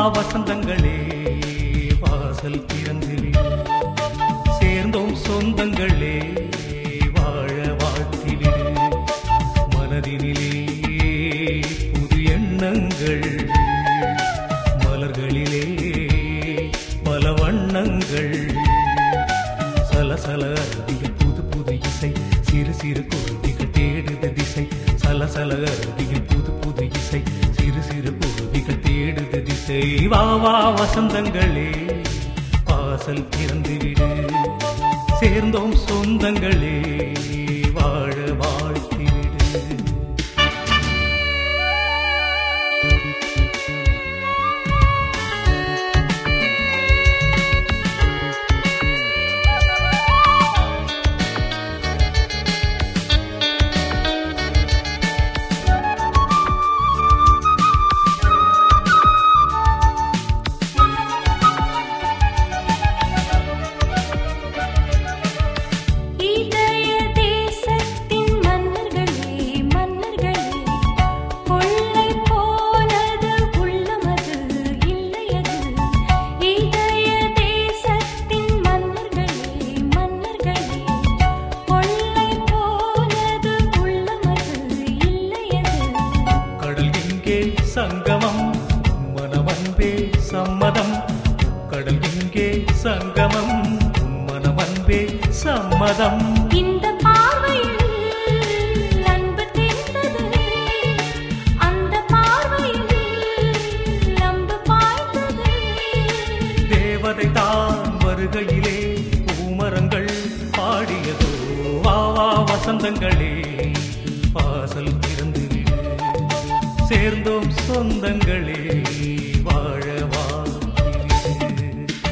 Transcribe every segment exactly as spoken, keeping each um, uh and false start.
வசந்தங்களே வாசல் திறந்துவிடு, சேர்ந்தோம் சொந்தங்களே வாழ வாழ்த்திவிடு. மனதினிலே புது எண்ணங்கள், மலர்களிலே பல வண்ணங்கள், சலசல அருவியில் புது புது இசை, சிறு சிறு குருவிகள் தேடுது திசை. சலசல அருவியில் புது புது இசை, சிறு சிறு குருவிகள் தேடுது திசை. வா வா வசந்தங்களே வாசல் திறந்துவிடு, சேர்ந்தோம் சொந்தங்களே வாழ வாழ்த்திவிடு. சங்கமம் மனமன்பே சம்மதம், கடல் இங்கே சங்கமம் மனமன்பே சம்மதம். இந்த பார்வையில் அன்பு தெரிந்தது, அந்த பார்வையில் அன்பு பாய்ந்தது. தேவதை தான் வருகையிலே பூமரங்கள் பாடியதோ. வா வா வசந்தங்களே வாசல் திறந்துவிடு, சேர்ந்தோம் சொந்தங்களே வாழ வாழ்த்திவிடு.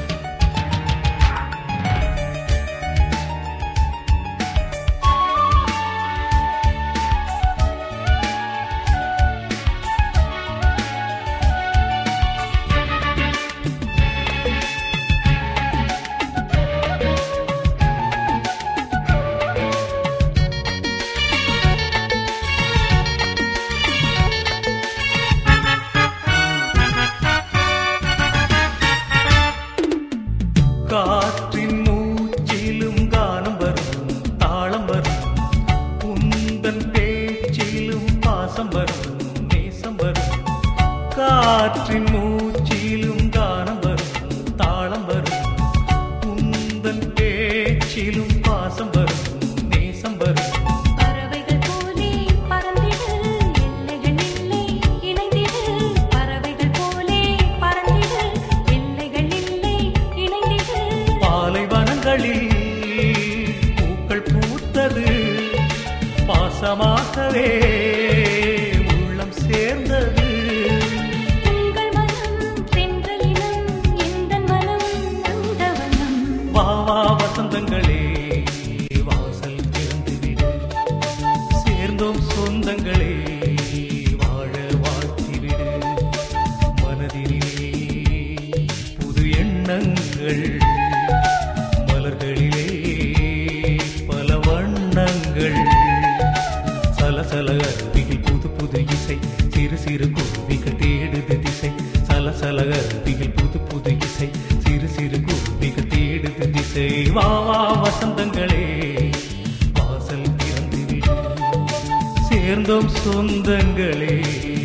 காற்றின் மூச்சிலும் கானம் வரும், தாளம் வரும், உந்தன் பேச்சிலும் பாசம் வரும், நேசம் வரும். காற்றின் மூச்சிலும் கானம் வரும், தாளம் வரும், உந்தன் பேச்சிலும் பாசம் வரும், நேசம் வரும். பறவைகள் போலே பறந்திடு, எல்லைகள் இல்லை இணைந்திடு. பறவைகள் போலே பறந்திடு, எல்லைகள் இல்லை இணைந்திடு. பாலைவனங்களில் பூக்கள் பூத்தது, பாசமாகவே உள்ளம் சேர்ந்தது. உங்கள் மனம் தென்றலினம், எந்தன் மனம் நந்தவனம். வா வா வசந்தங்களே வாசல் திறந்துவிடு, சேர்ந்தோம் சொந்தங்களே வாழ வாழ்த்திவிடு. மனதினிலே புது எண்ணங்கள், மலர்களிலே பல வண்ணங்கள், சலசல அருவியில் புது புது இசை, சிறு சிறு குருவிகள் தேடுது திசை. சலசல அருவியில் புது புது இசை, சிறு சிறு குருவிகள் தேடுது திசை. வா வா வசந்தங்களே வாசல் திறந்துவிடு, சேர்ந்தோம் சொந்தங்களே